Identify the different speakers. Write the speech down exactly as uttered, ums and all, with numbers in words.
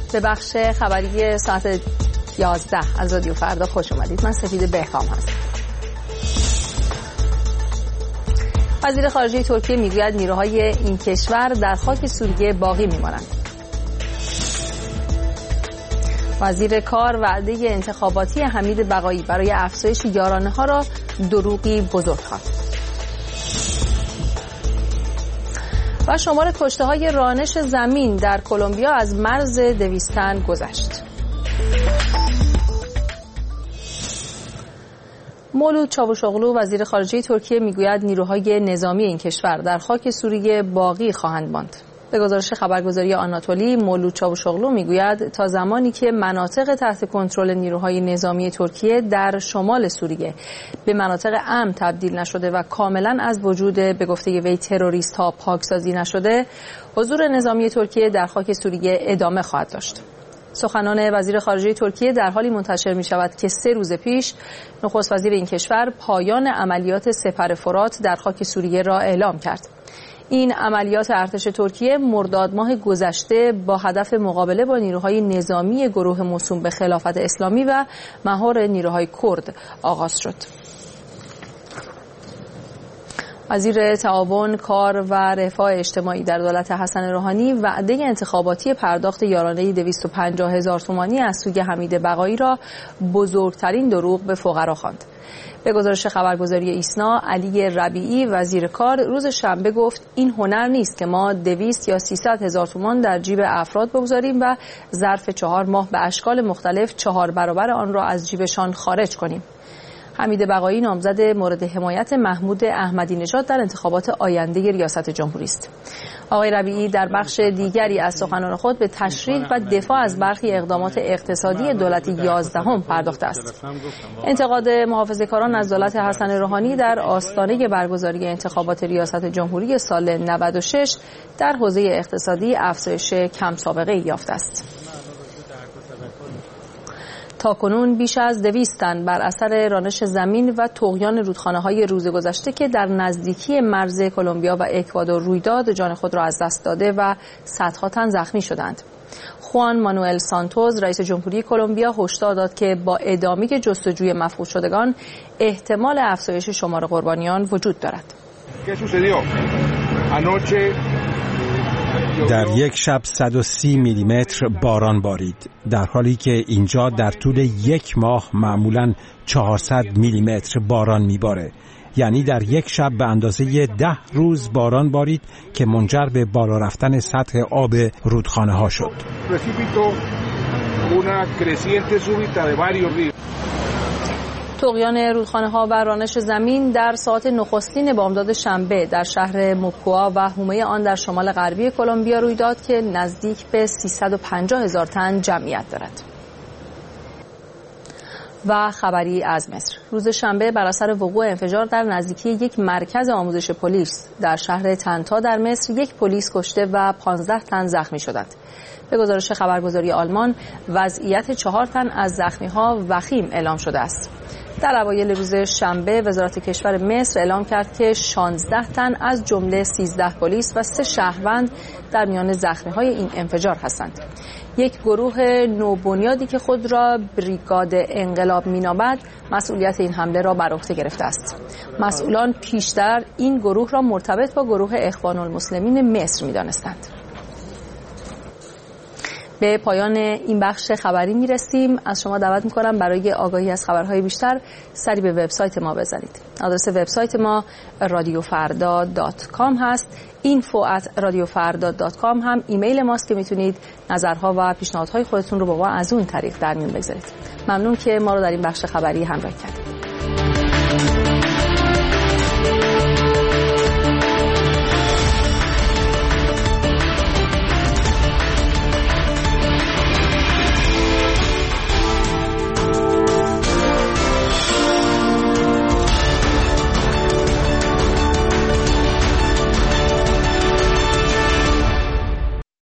Speaker 1: به بخش خبری ساعت یازده از رادیو فردا خوش اومدید. من سفید بهکام هستم. وزیر خارجه ترکیه میگوید نیروهای این کشور در خاک سوریه باقی میمانند. وزیر کار وعده انتخاباتی حمید بقایی برای افزایش یارانه ها را دروغی بزرگ خواند. و شمار کشته های رانش زمین در کلمبیا از مرز دویست تن گذشت. مولود چاوشوغلو وزیر خارجه ترکیه میگوید نیروهای نظامی این کشور در خاک سوریه باقی خواهند ماند. به گزارش خبرگزاری آناتولی، مولود چاوشوغلو میگوید تا زمانی که مناطق تحت کنترل نیروهای نظامی ترکیه در شمال سوریه به مناطق امن تبدیل نشده و کاملا از وجود به گفته وی تروریست ها پاکسازی نشده، حضور نظامی ترکیه در خاک سوریه ادامه خواهد داشت. سخنان وزیر خارجه ترکیه در حالی منتشر می شود که سه روز پیش نخست وزیر این کشور پایان عملیات سپر فرات در خاک سوریه را اعلام کرد. این عملیات ارتش ترکیه مرداد ماه گذشته با هدف مقابله با نیروهای نظامی گروه موسوم به خلافت اسلامی و مهار نیروهای کرد آغاز شد. وزیر تعاون، کار و رفاه اجتماعی در دولت حسن روحانی وعده انتخاباتی پرداخت یارانه دویست و پنجاه هزار تومانی از سوی حمید بقایی را بزرگترین دروغ به فقرا خواند. به گزارش خبرگزاری ایسنا، علی ربیعی وزیر کار روز شنبه گفت این هنر نیست که ما دویست یا سیصد هزار تومان در جیب افراد بگذاریم و ظرف چهار ماه به اشکال مختلف چهار برابر آن را از جیبشان خارج کنیم. حمید بقایی نامزد مورد حمایت محمود احمدی نژاد در انتخابات آینده ریاست جمهوری است. آقای ربیعی در بخش دیگری از سخنان خود به تشریح و دفاع از برخی اقدامات اقتصادی دولت یازدهم پرداخته است. انتقاد محافظه‌کاران از دولت حسن روحانی در آستانه برگزاری انتخابات ریاست جمهوری سال نود و شش در حوزه اقتصادی افزایش کم سابقه یافته است. تاکنون بیش از دویست تن بر اثر رانش زمین و طغیان رودخانه‌های روز گذشته که در نزدیکی مرز کلمبیا و اکوادور روی داد جان خود را از دست داده و صدها تن زخمی شدند. خوان مانوئل سانتوس رئیس جمهوری کلمبیا هشدار داد که با ادامه جستجوی مفقود شدگان احتمال افزایش شمار قربانیان وجود دارد.
Speaker 2: در یک شب صد و سی میلیمتر باران بارید، در حالی که اینجا در طول یک ماه معمولاً چهارصد میلیمتر باران میباره. یعنی در یک شب به اندازه ده روز باران بارید که منجر به بالا رفتن سطح آب رودخانه ها شد.
Speaker 1: طغیان رودخانه ها و رانش زمین در ساعات نخستین بامداد شنبه در شهر موکوا و حومه آن در شمال غربی کلمبیا روی داد که نزدیک به سیصد و پنجاه هزار تن جمعیت دارد. و خبری از مصر. روز شنبه بر اثر وقوع انفجار در نزدیکی یک مرکز آموزش پلیس در شهر طنطا در مصر یک پلیس کشته و پانزده تن زخمی شدند. به گزارش خبرگزاری آلمان وضعیت چهار تن از زخمی‌ها وخیم اعلام شده است. در اوایل روز شنبه وزارت کشور مصر اعلام کرد که شانزده تن از جمله سیزده پلیس و سه شهروند در میان زخمی‌های این انفجار هستند. یک گروه نوبنیادی که خود را بریگاد انقلاب مینامد مسئولیت این حمله را بر عهده گرفته است. مسئولان پیشتر این گروه را مرتبط با گروه اخوان المسلمین مصر می‌دانستند. به پایان این بخش خبری میرسیم. از شما دعوت میکنم برای آگاهی از خبرهای بیشتر سری به وبسایت ما بزنید. آدرس وبسایت ما رادیو فردا دات کام هست. اینفو ات رادیو فردا دات کام هم ایمیل ماست که میتونید نظرها و پیشنهادهای خودتون رو با ما از اون طریق در میون بگذارید. ممنون که ما رو در این بخش خبری همراه کردید.